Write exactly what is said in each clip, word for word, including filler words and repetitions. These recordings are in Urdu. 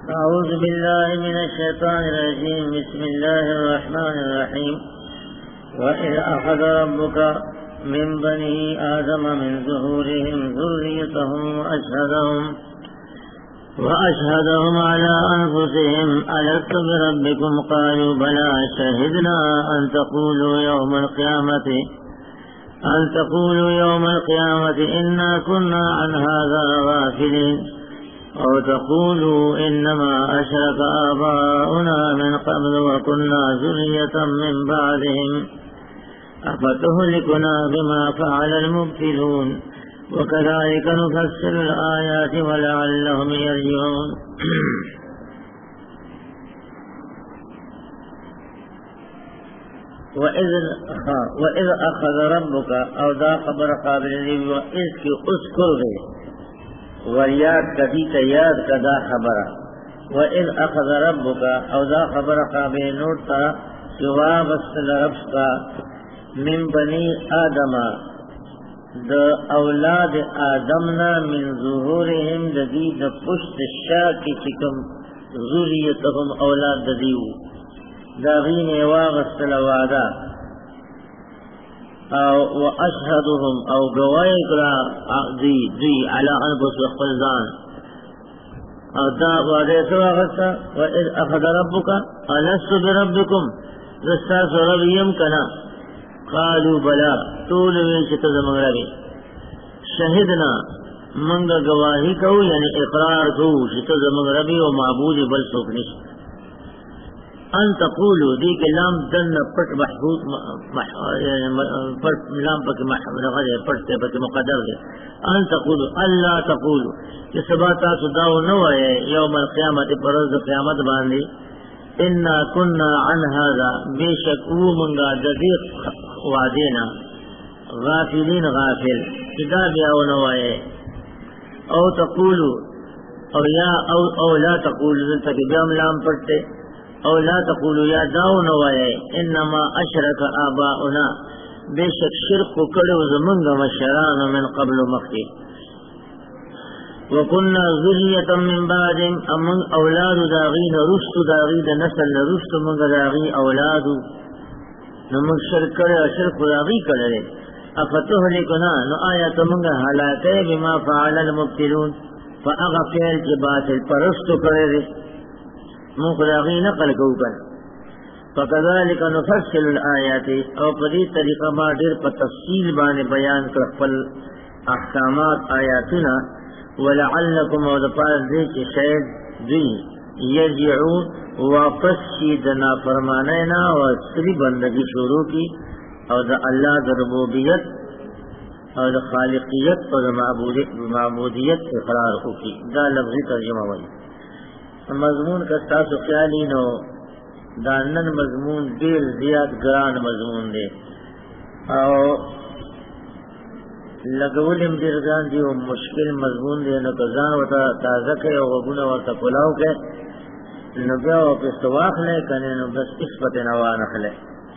أعوذ بالله من الشيطان الرجيم. بسم الله الرحمن الرحيم. وإذ أخذ ربك من بني آدم من ظهورهم ذريتهم وأشهدهم وأشهدهم على أنفسهم ألست بربكم قالوا بلى شهدنا أن تقولوا يوم القيامة أن تقولوا يوم القيامة إنا كنا عن هذا غافلين أو تقولوا إنما أشرك آباؤنا من قبل وكنا ذرية من بعدهم أفتهلكنا بما فعل المبطلون وكذلك نفسر الآيات ولعلهم يرجعون. وَإِذْ وَإِذْ أَخَذَ رَبُّكَ او دا خبر قابل دی و اس کی اذکر گئی وریاد کدی تیاد کدا خبر. وَإِذْ أَخَذَ رَبُّكَ او دا خبر قابل نوٹ تا جواب اصل رب کا من بنی آدم دا اولاد آدمنا من ظهورهم دا دی دا پشت شاکی چکم ذریتهم اولاد دا دیو دا غین واغسل وعدا او واشهدهم او گواہی کرا دی دی علی انفس خلزان او دا وعدے سو واغسل. وَإِذْ أَخَذَ رَبُّكَ أَلَسْتُ بِرَبِّكُمْ رساس ربیم کنا قالوا بلا طول ویچت زمان ربی شہدنا منگا گواہی کو یعنی اقرار کو چت زمان ربی و معبود بل سوکنش ان تقولو دی کے لام دن پٹ محبوط لام پک محبوط پٹتے پک مقدر دے ان تقولو اللہ تقولو کہ سباتا سداو نوائے یوم القیامت پروز قیامت باندی انا کننا عن هذا بے شک او منگا جدیق وعدینا غافلین غافل ادا بیاو نوائے او تقولو او یا او, او لا تقولو دلتا کہ بیام لام پڑتے او لا تقولو یا داو نوائے انما اشرک آباؤنا بے شک شرک کڑو زمنگا مشران من قبل مخی وَكُنَّا ذُرِّيَّةً مِّن بَعْدِهِمْ أَمَّنْ أَوْلَادُ دَاغِينَ رُشْتُ دَاغِي دَ نَسَلْ رُشْتُ مَنْ دَاغِي أَوْلَادُ نَمَنْ شَرْكَرَ شَرْكُ دَاغِي كَلَرِ أَفَتُهْلِكُنَا نُآيَةُ مَنْ هَلَاكَيْ بِمَا فَعَلَ الْمُبْتِلُونَ فَأَغَفِيَلْ جِبَاتِ الْپَرَسْتُ كَلَرِ مُنْ دَاغِي نَقَلْ كَوْكَلْ فَكَذَلِكَ نُفَصِّلُ الْآيَاتِ او قدی طریقہ ما دیر پا تفصیل بانے بیان کرپل احکامات آیاتنا ولعلکم او دپار دے چی شاید دی یرجعون واپس کی دنا فرمانینا و سری بندگی شروع کی او دا اللہ دا ربوبیت او دا خالقیت او دا معبودیت اقرار ہو کی. دا لفظی ترجمہ ہوئی. مضمون کا تاسو خیالی نو دانن مضمون دیر زیاد گران مضمون دے او لگولم درگان دی و مشکل مضمون دی نو کزان وطا تازہ کے او غبون وطا پلاو کے نو بیا و پستواخ لے کنے نو بس اسفت نوانخ لے.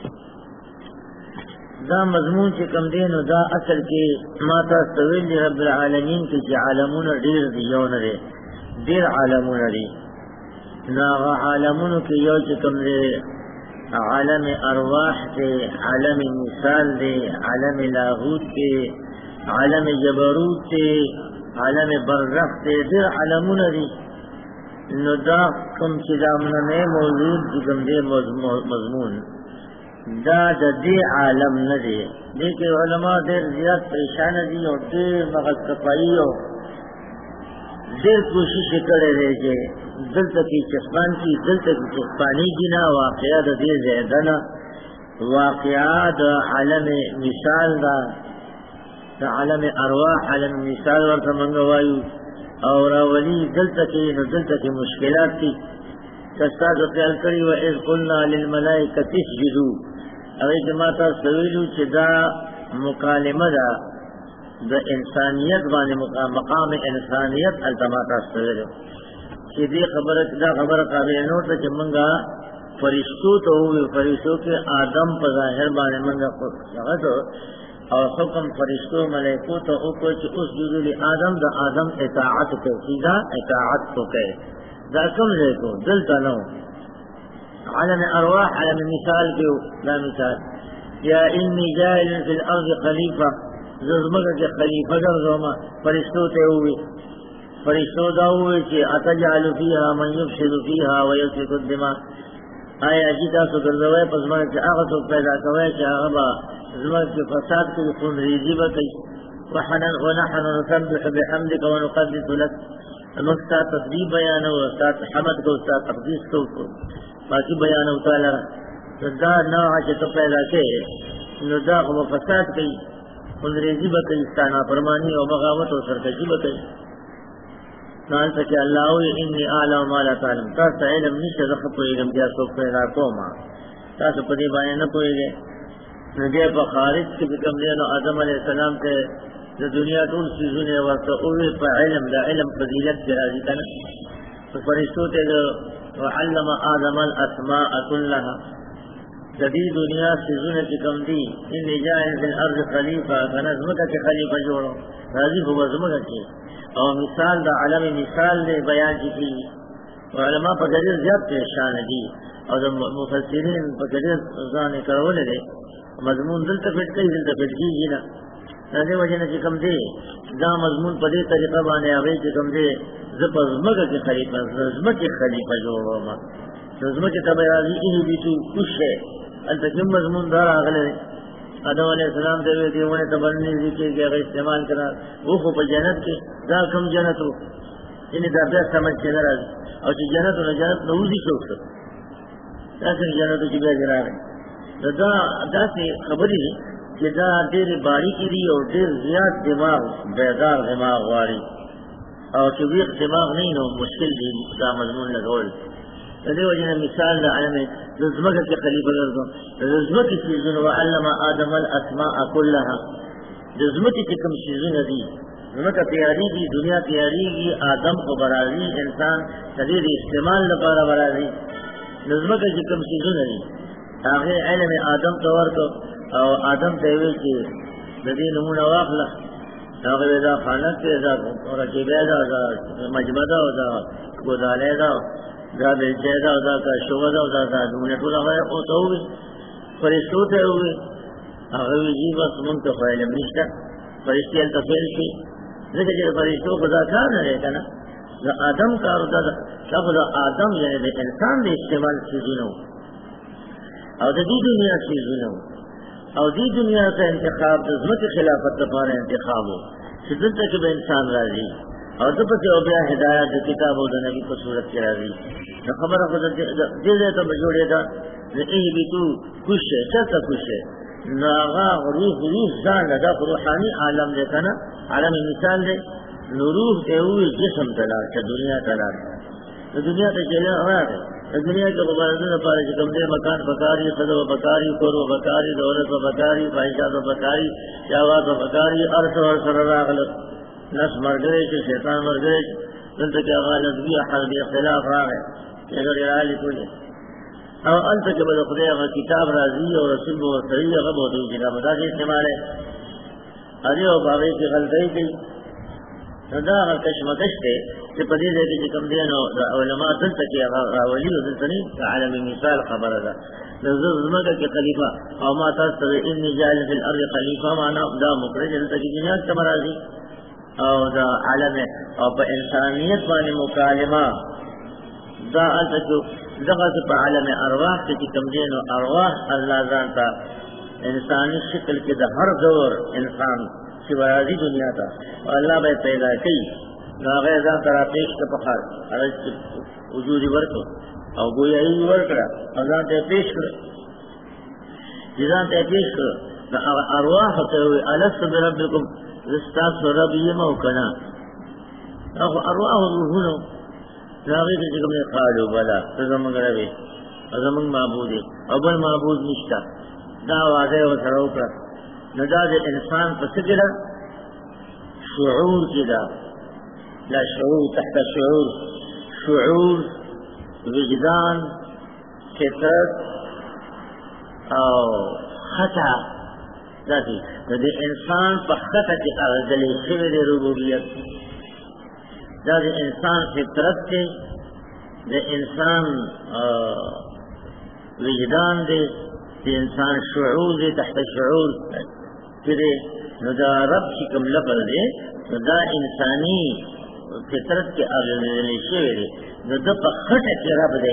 دا مضمون چی کم دی نو دا اصل کی ماتا استویل دی رب العالمین کی چی عالمون دیر دی یون دی دیر عالمون دی نا عالمون کی یو چی کم دی عالم ارواح دی عالم مثال دی عالم لاغوت دی عالم جبروت تے عالم برزخ تے دیر عالمون دی نو دا کم چی دا مننے موجود دی کم دے مضمون دا دا دی عالم ندے دیکھ علماء دیر زیاد پریشان دی اور دیر مغز کفائی اور دیر کوشش کرے رہے جے دلتا کی چسپان کی دلتا کی چسپانی کی نا واقعہ دا دیر زیدنا واقعہ دا عالم مثال دا عالم ارواح عالم مثال ورطا منگوائیو اور اولی دلتا کی نو دلتا کی مشکلات کی کستا تو خیال کری و اذ قلنا للملائکت اسجدو اگر جماعتا سویلو چی دا مکالمہ دا دا انسانیت بانے مقام انسانیت التماتا سویلو چی دی خبر دا خبر قابل نوٹا چی منگا فرشتو تو ہوئی فرشتو کے آدم پا ظاہر بانے منگا لغتو اور حکم فرشتوں ملائکو تو اوپر چی اس جزولی آدم دا آدم اطاعت کو سیدھا اطاعت کو کہے دا کم دے کو دل تنو عالم ارواح عالم مثال کے لا مثال یا انی جائل فی الارض خلیفہ زرمکہ کے خلیفہ گردوما فرشتو تے ہوئے فرشتو دا ہوئے کہ اتجعل فیہا من یفسد فیہا ویسفک الدماء آیا اجیتا سو گردوئے پس مرد سے آغا سو پیدا کوئے کہ آغا با زمرد کے فساد کے خون ریزی بکی وحنن ونحن نسبح بحمدک ونقدس لک مستاد تصدیب بیانو استاد حمد کو استاد تقدیس کو باقی بیانو تعالی دا نوعا چه تو پیدا کے نو دا خو فساد کی خونریزی بکی استانا فرمانی و بغاوت و سرکشی بکی نال تک اللہ ہوئی انی اعلم ما لا تعلم تاسا علم نیچے رخب کو علم کیا سو پیدا کوما تاسا پدی بانے نہ کوئی گئے نجے پا خارج کی بکم دینو آدم علیہ السلام کے دنیا طول چیزوں نے وقت اوی پا علم دا علم فضیلت کے راضی کنا تو فرشتو تے جو وعلم آدم الاسماء كلها جدید دنیا چیزوں نے کم دی انی جائن فی الارض خلیفہ فنظمکہ کے خلیفہ جوڑو راضی ہوا زمکہ کے اور مثال دا عالم مثال دے بیان کی علماء پر جدید زیاد پریشان دی اور مفسرین پر جدید زانے کرولے دے مضمون دل تفٹ کئی دل تفٹ کی جینا نہ وجہ نہ کم دے دا مضمون پدے طریقہ بانے آگئی کہ کم دے زپر زمکہ کے خلیفہ زمکہ کے خلیفہ جوڑو ما زمکہ تبا راضی انہی بیتو کچھ ہے انتکم مضمون دار آگلے آدم علیہ السلام دے ہوئے دیوانے تبرنی ذکر کے اگر استعمال کرا وہ خوب جنت کے دا کم جنت ہو انہیں دا بیس سمجھ کے نراضی اور چی جنت ہو نا جنت نوزی چوک سو لیکن جنت ہو چی بیس جرا رہے دا دا سے خبری کہ دا دیر باریکی دی اور دیر زیاد دماغ بیدار دماغ واری اور چی ویق دماغ نہیں نو مشکل دی دا مضمون لگول دے وجہ مثال دا علم رزمکہ کے خلیفہ گردوں رزمکہ چیزن وعلم آدم الاسماء كلها رزمکہ کی کم چیزن دی رزمکہ تیاری دی دنیا تیاری دی آدم کو برازی انسان تدیر استعمال لپارا برازی رزمکہ کی کم چیزن دی آخر علم آدم طور کو اور آدم تیوی کی ندی نمونہ واقلہ آخر دا خانت کے دا رکیبے دا مجمدہ دا گودالے دا دا بلچیدہ دا کا شوگدہ دا دا دونے ٹولا غیر اوتا ہوئی فرشتوتے ہوئی اغوی جی بس منتخو علم نشتا فرشتی التفیل کی ذکر جب فرشتو خدا کار نہ رہتا نا دا آدم کارو دا دا خدا آدم یعنی دا انسان دا استعمال چیزونو او دا دی دنیا چیزونو او دی دنیا کا انتخاب دا ذمت خلافت دفار انتخابو شدت تک با انسان راضی اور تو پس او بیا ہدایت کتاب و نبی کو صورت کے راضی تو خبر خود دے دے تو بجوڑے دا اے بھی تو خوش ہے چلتا خوش ہے ناغا روح روح زان دا روحانی عالم دیکھا نا عالم مثال دے روح دے ہوئی جسم تلار چا دنیا تلار تو دنیا تا چلے آیا ہے دنیا کے مبارزوں پارے چکم دے مکان پکاری خدا و پکاری کور و پکاری دولت و پکاری فائشات و پکاری جاوات و پکاری عرص و عرص راغلت نفس مر گئے کہ شیطان مر گئے انت کیا غالت بھی حربی اختلاف را گئے اگر ارائلی کوئی اور انت کے بدا خدای اگر کتاب راضی اور رسول و صحیح اگر بہت ہوئی کتاب ادا کے استعمال ہے ارے و باغی کی غلطی کی دا اگر کشمکش دے کہ پدی دے کہ کم دین علماء دلتا کی راولی و دلتا نہیں عالم مثال خبر دا نظر زمکہ کے خلیفہ او ما تاستر انی جائل فی الارض خلیفہ مانا دا مکرج دلتا کی جنیات کا مرازی او دا عالم او پا انسانیت بانی مکالمہ دا انتا جو دغت پا عالم ارواح کی کم دین و ارواح اللہ زانتا انسانی شکل کے دا ہر دور انسان سوازی دنیا تا اور اللہ بے پیدا کی ناغیر زانتا را پیش کا پخار عرض کی وجودی ورکو او گویا ہی ورکڑا اور زانتا پیش کرو جزانتا پیش کرو ارواح ہوتے ہوئے الست بربکم رستاس رب یہ موکنا اخو ارواح روحونو ناغی کے جگم نے قالو بلا تزمگ ربی ازمگ معبودی ابل معبود نشتا دا واضح و سروکا نداد انسان پسکرہ شعور کی دا لا شعور تحت شعور شعور وجدان فطرت او خطا ذاتی ندی انسان پا خطا کی اغدلی خیر ربوبیت ذات انسان فطرت کے دا انسان وجدان دے، دا انسان شعور دے، تحت شعور کرے نو دا رب چکم لفظ دے نو دا انسانی فطرت کے اغللی شوئے دے، نو دا پا خطا کی رب دے،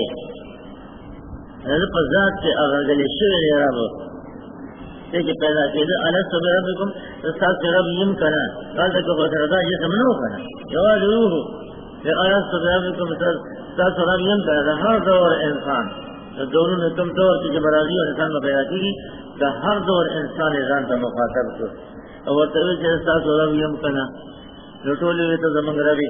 نو دا پا ذات کے اغللی شوئے دے رب دیکھے پیدا کی دے الستو بربکم رسال سے رب یم کنا قال تک خطر دا جسم نو کنا جواد روحو کہ الستو بربکم رسال سے رب یم کنا دا ہر دور انسان دوروں میں تم دور کی جبرازی اور انسان میں پیدا کی دا ہر دور انسان ازان تا مخاطب کو اور تبھی جیسا رب یم کنا لٹولی ہوئے تو زمان ربی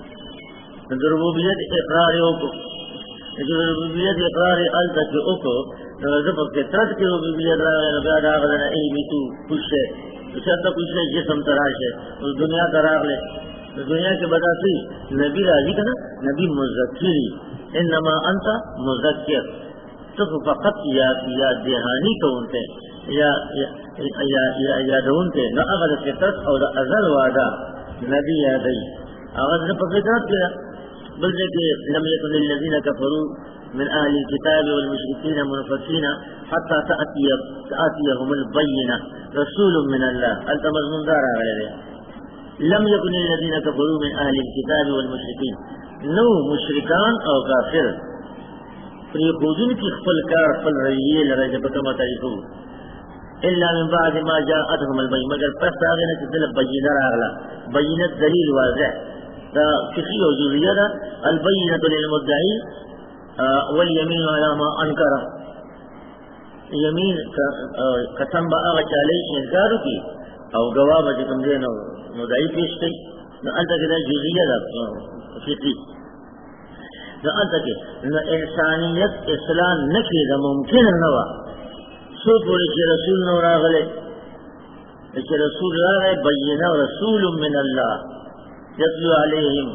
ربوبیت اقرار اوکو ربوبیت اقرار التا کی اوکو زبا فطرت کی ربوبیت راغے بیاد آغلنا ایمی تو کچھ ہے شرط کچھ ہے جسم تراش ہے اس دنیا کا راغ لے دنیا کے بدا سی نبی راضی کنا نبی مذکری انما انتا مذکر تو فقط یا یا دہانی کو انتے یا یا یا یا دونتے نہ اگر فطرت اور ازل وعدہ نبی یادی اگر نہ فطرت کیا بلکہ کہ لم يكن الذين كفروا من اهل الكتاب والمشركين منفكين حتى تاتي تاتيهم البينه رسول من الله انت مضمون دار غيره لم يكن الذين كفروا من اهل الكتاب والمشركين نو مشرکان او کافر پری خودن کی خپل کار خپل رئیے لرجہ بکمہ طریقو الا من بعد ما جاءتهم البین مگر پس آگے نہ دل بینہ راغلا بینت دلیل واضح دا کسی و جزیہ دا البینت للمدعی والیمین علی ما انکرہ یمین قسم با آغا چالی انکارو کی او گواب جکم دین مدعی پیش کی نو انتا کدا جزیہ دا فقی نو انتا کہ انسانیت اسلام نکی دا ممکن نوا سو پوری چی رسول نو راغلے چی رسول راغلے بینہ رسول من اللہ یتلو علیہم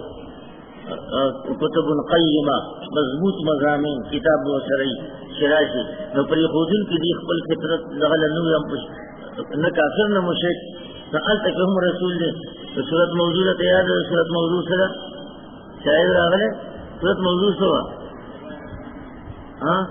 کتب قیمہ مضبوط مضامین کتاب و شرعی شراشی نو پری خودن کی دی خپل فطرت لغل نو نہ کافر نہ مشرک نو انتا کہ ہم رسول دے صورت موضوع تیار ہے صورت موضوع صدا شاید راغلے صورت موضوع سوا ہاں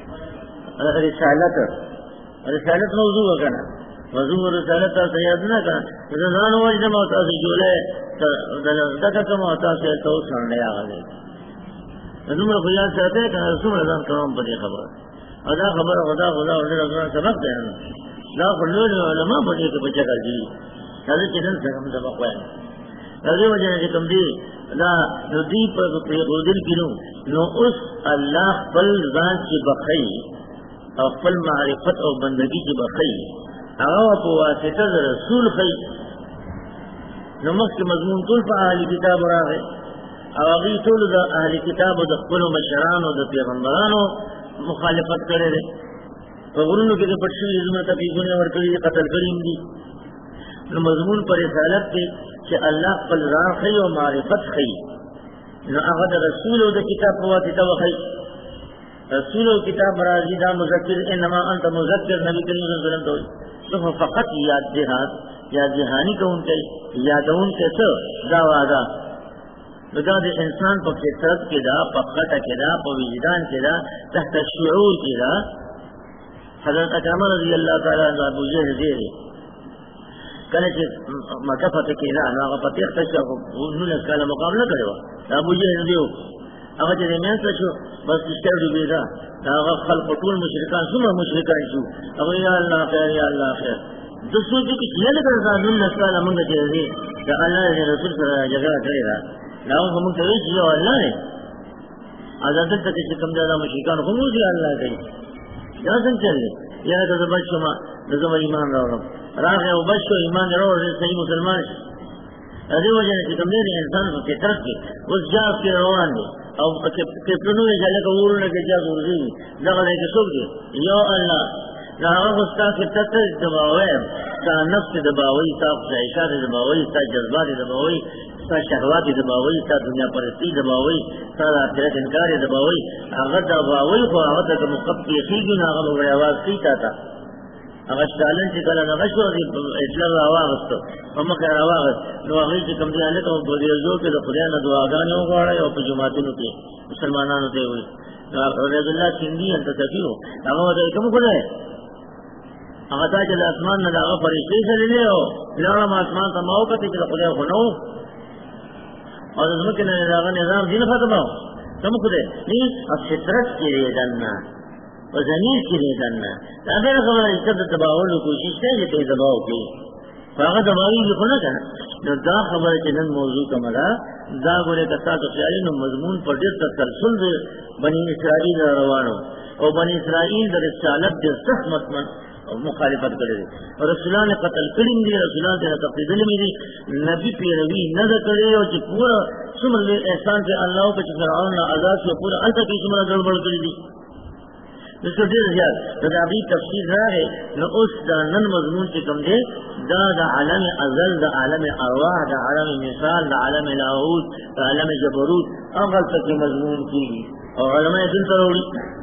رسالت رسالت موضوع کنا موضوع رسالت سیاد نہ کنا زنان وجد موتا سے جولے دکا کم ہوتا سے تو سننے آگلے نظمر خیال چاہتے ہیں کہ رسول رضان کرام پر یہ خبر ادا خبر خدا خدا خدا خدا سبق دے لا خلول علماء پر یہ بچہ کر دی حضرت چنن سے ہم سبق وائن حضرت وجہ کہ تم دی لا ندی پر خودل کنو نو اس اللہ فل ذات کی بخی اور فل معرفت اور بندگی کی بخی اغاوت واسطہ رسول خی نمک کے مضمون طول پا اہلی کتاب راغے اغاقی طول دا اہلی کتاب دا قلو مشران و دا پیغمبرانو مخالفت کرے رہے فغرونو کے دے پٹشوی عظمت اپیگونے ورکلی قتل کریم دی نو مضمون پر رسالت کے کہ اللہ قل راخی و معرفت خی نو اغد رسول و دا کتاب پواتتا و خی رسول و کتاب مرازی دا مذکر انما انت مذکر نبی کریم صلی اللہ علیہ وسلم تو فقط یاد دہات یا جہانی کو ان کے یاد ان کے سو دا وعدہ لگا دے انسان پا فطرت کے دا پا خطا کے دا پا وجدان کے دا تحت شعور کے دا حضرت اکرم رضی اللہ تعالیٰ عنہ ابو جہل دیرے کہنے کہ مکفت کے دا ناغا پتیخ تشا نول اسکالا مقابلہ کرے وا ابو جہل دیو اگر جدے میں سچو بس کشتر جو بیدا ناغا خلق طول مشرکان سمہ مشرکان شو اگر یا اللہ خیر یا اللہ خیر دوسروں کی کچھ یہ لگا رہا نول اسکالا منگا چیز دی کہ اللہ نے رسول صلی اللہ جگہ کرے رہا لاؤں کو منگا ویچ جو اللہ نے آزادت تک اس کم زیادہ مشرکان خمو دی اللہ کئی جہاں سن چل لے یہ لگا زبش شما نظم ایمان رو رہا راہ ہے وہ بش کو ایمان رو رہا صحیح مسلمان ادھے وجہ نے کم دے انسان کو فطرت کے اس جاگ کے روان دے او کہ پرنوے جالے کا ورنے کے جاگ ورزی لگا لے کے سوک دے یا اللہ ناغا خستا فطرت دباوے تا نفس دباوی تا خشائشات دباوی تا جذبات دباوی تا شہوات دباوی تا دنیا پرستی دباوی تا آخرت انکار دباوی آغا دباوی خو آغا تا مقب کیخی گی ناغا بغیر آواز کیتا تا اگر چالن چې کله نغش ورغی اطلاع راواغستو په مخه راواغست نو هغې چې کوم دی هلته په دې ځو کې د خدای نه دعاګانې وغواړئ او په جوماتونو کې مسلمانانو ته یې وایي عبید الله سندي هلته سفیر و هغه ورته وایي کوم خدای هغه تا چې د اسمان نه د هغه فرشتې سللې او لاړم اسمان ته ما وکتې چې د خدای خو نه و او د ځمکې نه د هغه نظام دین ختمه و کوم خدای نه فطرت کې دننه و زمین کی ریدن نا اگر خبر عزت دباولو کوشش ہے یہ تے دباؤ کی فاغا دباوی بھی خونه کنا نو دا خبر چنن موضوع کملا دا گونے کسا تو خیالی نو مضمون پر دیر تسلسل دے بنی اسرائیل روانو او بنی اسرائیل در رسالت دے سخت مطمئن مخالفت کرے اور رسولان قتل کریں دی رسولان تے تقدیل میں دی نبی پیروی نہ کرے اور جو پورا سمر احسان سے اللہ کو فرعون عذاب سے پورا انت کی سمر گڑبڑ کر دی اس کو دیر زیاد دا ابھی تفسیر رہا ہے نہ اس دا نن مضمون سے کم دے دا دا عالم ازل دا عالم ارواح دا عالم مثال دا عالم لاہوت دا عالم جبروت اغل تک مضمون کی اور علماء دل تروڑی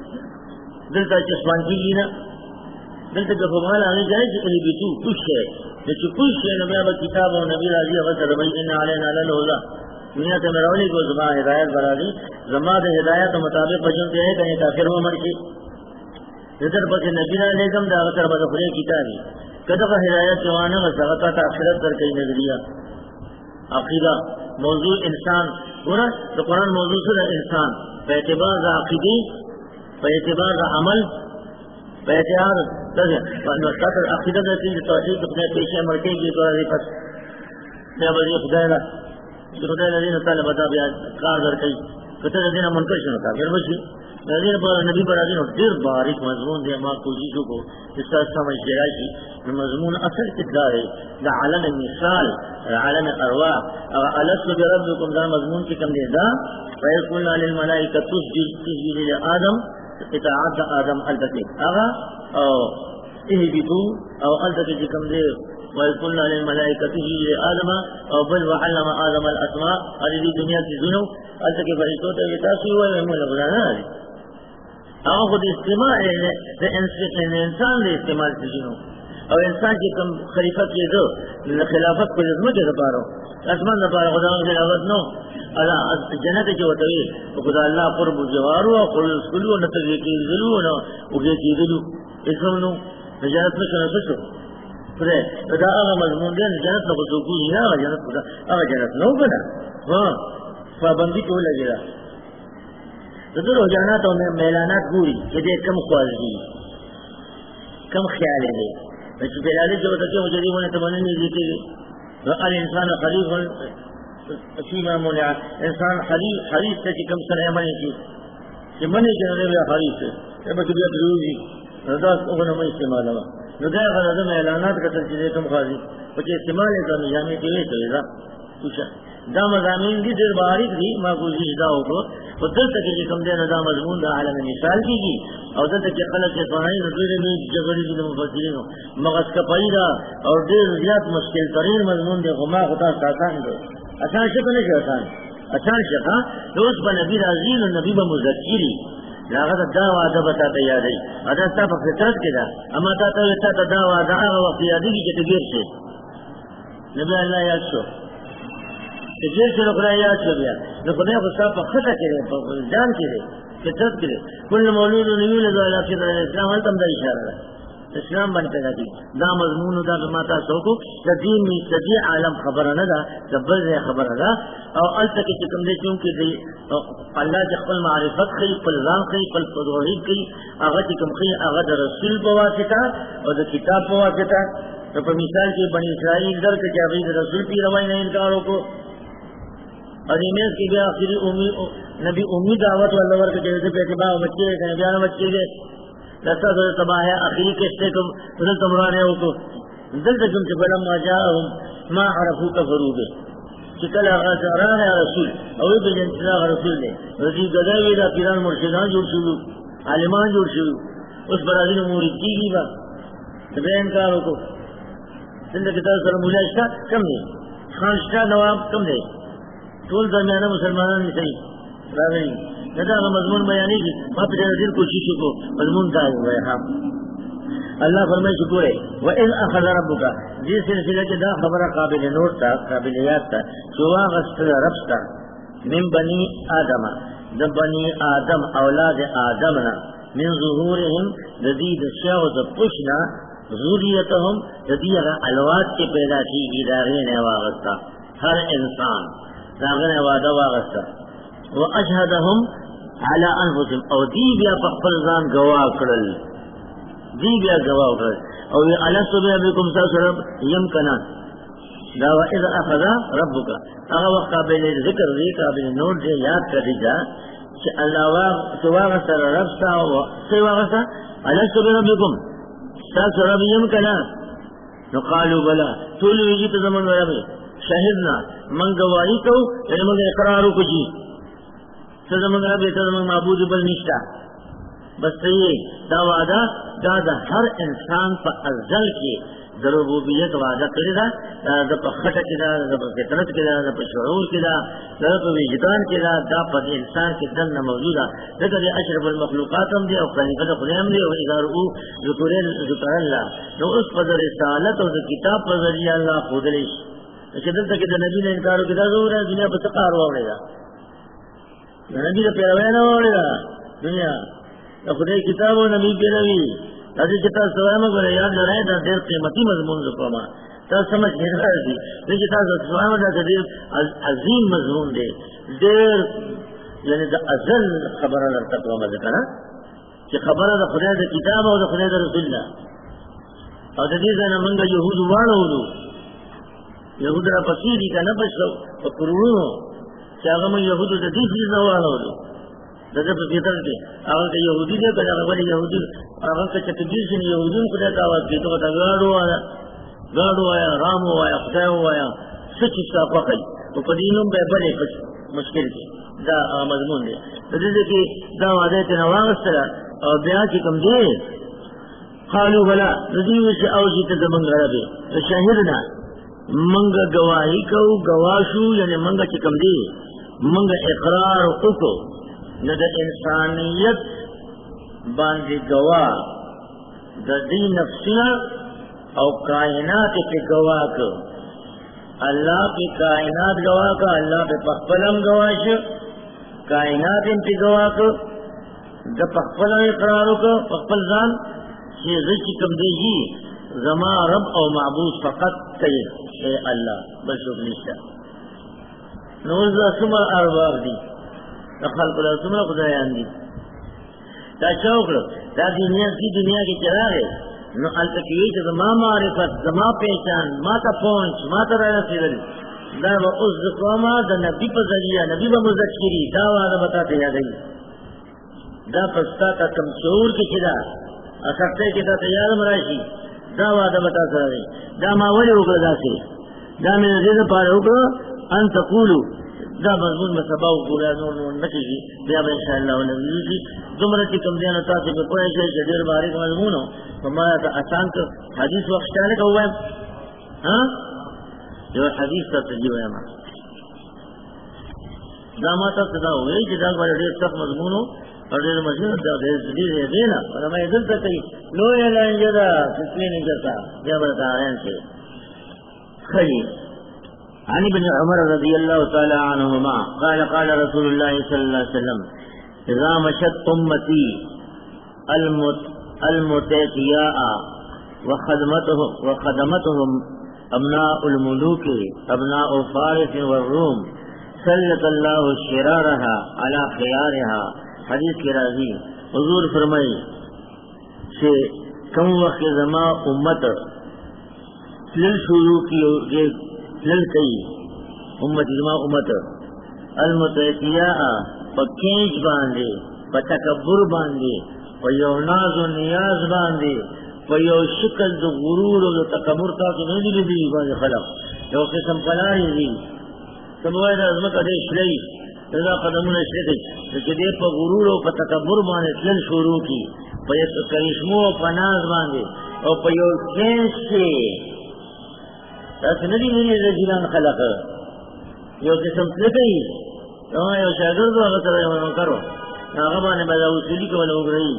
دل تا چسپان کی گی نا دل تک فمال آنے جائے کہ کلی بیتو کچھ ہے جیسے کچھ ہے نبی ابا کتاب و نبی راضی اغسر ربی ان علینا للہولا دنیا سے میرولی کو زمان ہدایت برا دی زمان دا ہدایت مطابق بجنتے ہیں کہیں کافر ہو مر کے ذکر پر نبی علیہ السلام دا غتر بد خدای کتابی کدغ ہدایت جوانہ غزغتا تاخرت کر کے نظریہ عقیدہ موضوع انسان پورا تو قرآن موضوع سے انسان پہ اعتبار دا عقیدی پہ اعتبار دا عمل پہ اعتبار عقیدہ دا چیز توحید اپنے پیشے مرکے کی تو رہی پس میں بزی خدای لا خدای لدین تعالی بتا بیا کار در کئی کتر دینا منکر شنو کافر بچی نظیر پر نبی پر آدین اور دیر باریک مضمون دے ماں کوششوں کو اس طرح سمجھ جائے کی مضمون اصل کتنا ہے دا عالم مثال عالم ارواح الست بربکم دا مضمون کی کم دے دا فَإِذْ قُلْنَا لِلْمَلَائِكَةِ اسْجُدُوا لِآدَمَ اطاعت آدم البتے آغا او اہبتوا او البتے کی کم دے وَإِذْ قُلْنَا لِلْمَلَائِكَةِ اسْجُدُوا لِآدَمَ او بل وَعَلَّمَ آدَمَ الْأَسْمَاءَ علی دنیا کی ذنو البتے فرشتوں تے تاثیر ہوئے ہمیں لگنا ہے آغا خود استعمال ہے انسان دے استعمال سے جنہوں اور انسان کی کم خلیفت کے دو خلافت کو جزمت کے دپارو اسمان دپارو خدا ان خلافت نو اللہ جنت کے وطوی خدا اللہ قرب جوارو قرب اسکلو نتر یکی دلو اگے کی دلو اسم نو جنت میں شنو سشو خدا خدا آغا مضمون دے جنت نو خسوکو ہی آغا جنت خدا آغا جنت نو کنا ہاں فابندی کو لگے رہا ضرور ہو جانا تو میں میلانات گوری کہ دے کم خواہشی کم خیال ہے ویسے پہلے جو بتا کہ وہ جدید ہونے تو بنے نہیں دیتے گئے الانسان خلیف فیما منع انسان خلیف خلیف سے کم سر منے کی کہ منے کے نہ بیا خلیف سے یہ بس بیا ضروری رضا کو نہ استعمال ہوا رضا غرض میں اعلانات کا تجدید کم خواہشی کہ استعمال ہے تو نظام کے لیے چلے گا پوچھا دا مضامین دی در باریک دی ما کوشش دا ہوگو و دل تک جی کم دے ندا مضمون دا عالم مثال کی گی اور دل تک قلت سے فہائی نظر میں جبری دی مفسرین مغز کا پیدا اور دیر زیاد مشکل ترین مضمون دے غما خدا ساتان دے آسان شکل نہیں آسان آسان شکا تو اس پر نبی عزیز و نبی مذکری لاغت دا وعدہ بتا تیاری ادا تا پر فطرت کے دا اما تا تا تا دا وعدہ آغا وقت یادی کی جتگیر سے نبی اللہ یاد شو جیل سے رکھنا یاد کر گیا نہ خدا کو صاف خطا کرے جان کرے فطرت کرے کل مولود یولد علی فطرت الاسلام ہل تم دا اشارہ اسلام بن پیدا کی دا مضمون دا ماتا سو کو دین میں سجی عالم خبر نہ دا جبر ہے خبر نہ اور ال تک کہ تم دے کیونکہ دی اللہ جل خپل معرفت خی خپل رام خی خپل توحید کی اگر کم خی اگر رسول کو واسطہ اور کتاب کو واسطہ تو پر مثال کی بنی اسرائیل در کے کیا رسول کی روائی نہیں انکاروں کو اور ایمیل کی گیا آخری نبی امی دعوت واللہ ورکا جیسے پیٹے باہ بچے گئے کہیں بیانا بچے گئے لگتا تو تباہ ہے آخری کشتے کم فضل تمرانے ہو کو دل تکم سے فلما جاءہم ما عرفو کفرو بے چکل آغاز آران ہے رسول اوی بے جنسلاغ رسول دے رضی گدائی دا پیران مرشدان جوڑ شروع عالمان جوڑ شروع اس برازین مورد کی گی با تبین کارو کو دل تکتار سر مجاشتا کم دے خانشتا نواب کم دے طول درمیانہ مسلمانوں نے صحیح راوی ندا مضمون بیانی کی وہاں پہ دل کوشش کو مضمون دار ہوا ہے ہم اللہ فرمائے شکر ہے وَإِذْ أَخَذَ رَبُّكَ جس سلسلے کے دا خبر قابل نور تھا قابل یاد تھا شوا غسل رفس تھا من بنی آدم دا بنی آدم اولاد آدمنا من ظهورهم جدید شاو دا پشنا ذریتهم جدید الواد کے پیدا کی ادارین واغستا ہر انسان داغن وعدہ واغستا واشهدهم على انفسهم او دی بیا پخپل ځان گواہ کړل دی بیا گواہ کړل او الستو بکم سرب یم کنا دا واذ اخذ ربک هغه وخت قابل ذکر دی قابل نوٹ دی یاد کړی دا چې الله وا سوا سره رب تا او سوا سره الستو بکم سرب یم کنا نو قالوا بلا ټول یی ته زمون ورابه شهدنا من گواہی کو یعنی من اقرار کو جی سزمن رب سزمن معبود بل نشتا بس صحیح دا وعدہ دا دا ہر انسان پا ازل کی دا ربوبیت وعدہ کری دا دا پا خطا کی دا دا پا فطرت کی دا دا پا شعور کی دا دا پا وجدان کی دا دا پا انسان کی دن موجودا دا دا اشرف المخلوقات ہم دی او خلیفت خلیم دی او اظہار او ذکر اللہ نو اس پا دا رسالت او دا کتاب پا ذریعہ اللہ خودلیش اچھا دلتا کی دا نبی نے انکارو کی دا ضرور ہے دنیا پا سقار وارے دا نبی دا پیروی نہ ہوڑے گا دنیا دا خدای کتاب و نبی پیروی تاسی چتا سوائے مگر یاد لڑائے دا دیر قیمتی مضمون زکوما تا سمجھ نہیں رہا دی لیکن چتا سوائے مگر دا دیر عظیم مضمون دے دیر یعنی دا ازل خبرہ لرکت و مذکرہ کہ خبرہ دا خدای دا کتاب و دا خدای دا رسول اللہ اور دا دیزا نمانگا یہود وانو دو یہود را پسیدی کا نپشلو و قرونو چاہاں میں یہودو دا دی چیز نوالا ہو دو دا دا فیطر کے آگا کا یہودی دے کر آگا بلی یہودی آگا کا چکدیر سے یہودیوں کو دیتا آواز کی تو کتا گاڑو آیا گاڑو آیا رامو آیا خدایو آیا سچ اس کا پاکی تو قدینوں پہ بڑے مشکل کی دا مضمون دے دا دیدے کہ دا وعدے کے نواغس ترہ اور بیان کی کم دے قالو بلا ندیو سے اوجی تدمنگ ربی شاہدنا منگا گواہی کو گواشو یعنی منگا چکم دے منگا اقرار اکو ندا انسانیت باندی گواہ دا دی نفسنا او کائنات کے گواہ کو اللہ کی کائنات گواہ کا اللہ پہ پخپلم گواش کائنات ان کی گواہ کو دا پخپلم اقرارو کو پخپل زان چیزی چکم دے جی زما رب او معبود فقط تے اے اللہ بس نشتا نوزا سمر ارباب دی خلق اللہ سمر خدایان دی تا چوکلو تا دنیا کی دنیا کی چراغ ہے نو التکیوی چا ما معرفت ما پیشان ما تا پونچ ما تا رائع سیدل دا با اس ذکوما دا نبی پا ذریعہ نبی با مذکری دا وعدہ بتاتے یادئی دا پستا تا کم شعور کی چدا اکرتے کی تا تیار مرائشی دا وعدہ بتا سر دا ما ولی اکر دا سے دا میں نزید پارے اکر ان تقولو دا مضمون میں سباو پورا نور نور نکیگی بیا با انشاءاللہ ونبیو کی دمرتی کم دیانا تاسی پہ کوئی شای شدیر باریک مضمون ہو فمایا تا آسان کر حدیث وقت چانے کا ہوا ہے ہاں جو حدیث تا تجیب ہے ماں دا ماتا صدا ہوئے کہ دا بارے دیر سخت مضمون ہو اور دیر مضمون دا دیر دیر دینا اور ہمیں دل تک کئی لویا لائن جدا سسلی نہیں کرتا جا برتا آرین سے خیلی عن ابن عمر رضی اللہ تعالی عنہما قال قال رسول اللہ صلی اللہ علیہ وسلم اذا مشت امتی المتقیاء وخدمتهم وخدمتهم ابناء الملوک ابناء فارس والروم سلط اللہ شرارها على خيارها حدیث کی راضی حضور فرمائی کہ کم وقت زما امت لل شروع کی لل کئی امت زما امت المتقیاء پکینچ باندے پتکبر باندے پیو ناز و نیاز باندے پیو شکل دو غرور و دو تکبر تاسو نہیں دی باندے خلق یو قسم پلاری دی سموائے دا ازمک دے شلئی رضا قدمون اشرکی لیکن دے پا غرور و پا تکبر باندے تلل شروع کی پا یک کرشمو و پا ناز باندے اور پا یو کینس کے تاسو ندی منی رجلان خلق یو قسم تلکی یو شاگرد و اغسر یو منکرو آغا بانے بدا وصولی کو بلا اگرئی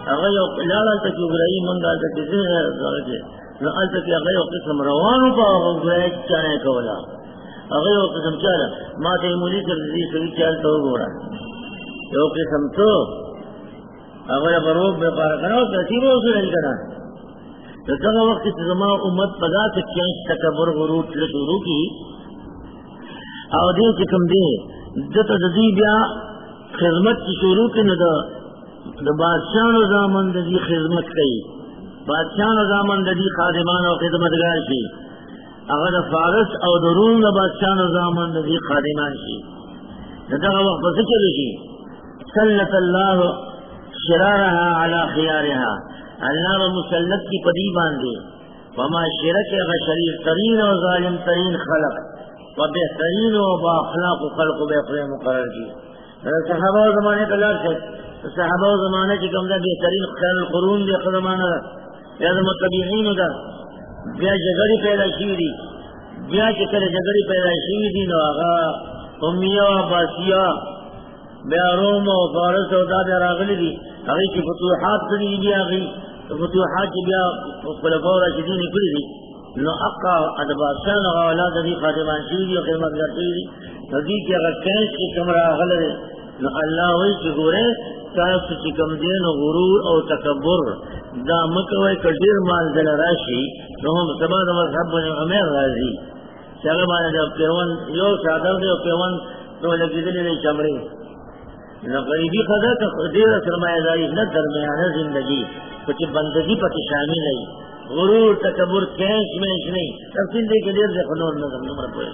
هغه یو لاړه ته چې ګرایي مونږ دلته چې زه نو هلته کې هغه یو قسم روانو په هغه ګرایي چانه کوله هغه یو قسم چاله ما ته یې مولي صاحب دې سړي چال ته وګوره یو قسم ته هغه یې بروب بېپاره که نه او ترتیب اوسېدل که نه د دغه وخت کې چې زما امت په داسې چینج تکبر غرور تله شروع کړي او دې چې کوم دی دته د دوی بیا خدمت چې شروع کړي نو د د بادشاهانو زامن د دې خدمت کوي بادشاهانو زامن د دې خادمان او خدمتګار شي هغه د فارس او د روم د بادشاهانو زامن د دې خادمان شي د دغه وخت په څه چلو شي سلط الله شرارها على خيارها اللہ و مسلط کی پدی باندھے وما شرک اغا شریف ترین و ظالم ترین خلق و بہترین و باخلاق و خلق و بہترین مقرر کی صحابہ و زمانے کا لڑ سے صحابہ و زمانے کی کمدہ بہترین خیر القرون دے زمانہ یا متبعین دا بیا جگڑی پیدا شیوی دی بیا چکر جگڑی پیدا شیوی دی نو آغا امیہ و عباسیہ بیا روم و فارس و دا بیا راغلی دی اگئی کی فتوحات کری دی آگئی فتوحات کی بیا خلفاء راشدین کری دی نو اقا ادباسان و اولاد دی خاتمان شیوی دی و خدمت کرتی دی نو دی کی اگر کینس کی کمرہ آغل دی نو اللہ وی چی گورے تاست چی کم دین و غرور او تکبر دا مکوی کٹیر مال دل راشی نو ہم سبا دا مذہب بن عمیر رازی شاگربانے دا پیون یو شادر دی و پیون تو لگی دلی دی چمری نو غریبی خدا تا دیر سرمایہ داری نہ درمیانہ زندگی کچھ بندگی پتی شامل ہے غرور تکبر کینش مینش نہیں تفصیل دے کے دیر سے خنور نظر نمر پوئے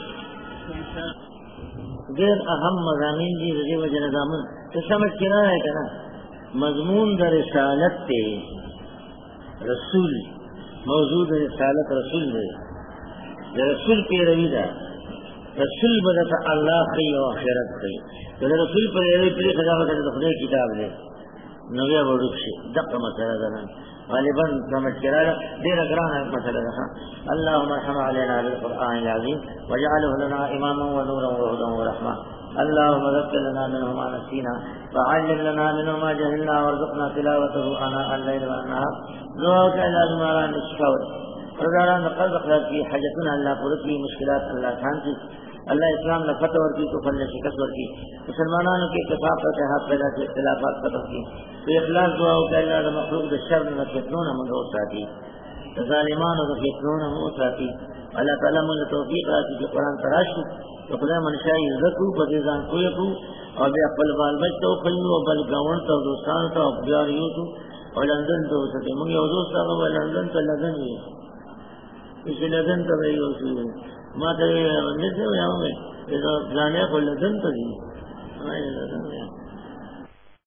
دیر اہم مضامین دی رضی وجہ نظامن تو سمجھ کے نہ ہے کہ نا مضمون در رسالت تے رسول موجود رسالت رسول دے رسول پہ روی دا رسول بدتا اللہ خی و آخرت خی تو رسول پر ایوی پری خداوت دخلے کتاب دے نویا بڑک شی دقا مسئلہ دنا غالباً سمجھ کرالا دیر اگرانا مسئلہ دنا اللہم ارحم علینا بالقرآن العظیم وجعله لنا اماما ونورا وهدى ورحمة اللهم ذكر لنا منه ما نسينا وعلم لنا منه ما جهلنا وارزقنا تلاوته آناء الليل والنهار دعوك إلى دماران الشكاور رضاران قلب اخلاق کی حاجتنا اللہ پورت کی مشکلات اللہ شان کی اللہ اسلام نے فتح ور کی تو فل شکست ور کی مسلمانوں کے اتفاق و اتحاد پیدا کی اختلافات ختم کی تو اخلاص دعا ہو کہ اللہ مخلوق کے شر میں فتنوں نہ منگو ساتھی ظالمان و فتنوں نہ ہو ساتھی اللہ تعالیٰ مجھے توفیق راتی کہ قرآن تراش تو خدا منشائی عزت ہو بغیزان کوئی کو اور بے اقبل بال بچ تو خیو اور بل گاون تو دوستان تو ابیاریوں تو اور لندن تو ہو سکے منگی اور دوست آگا وہ لندن تو لندن ہی اسی لندن تو رہی ہو سی ماں تو یہ بندے سے ہو جاؤں گے یہ تو جانے کو لندن تو دی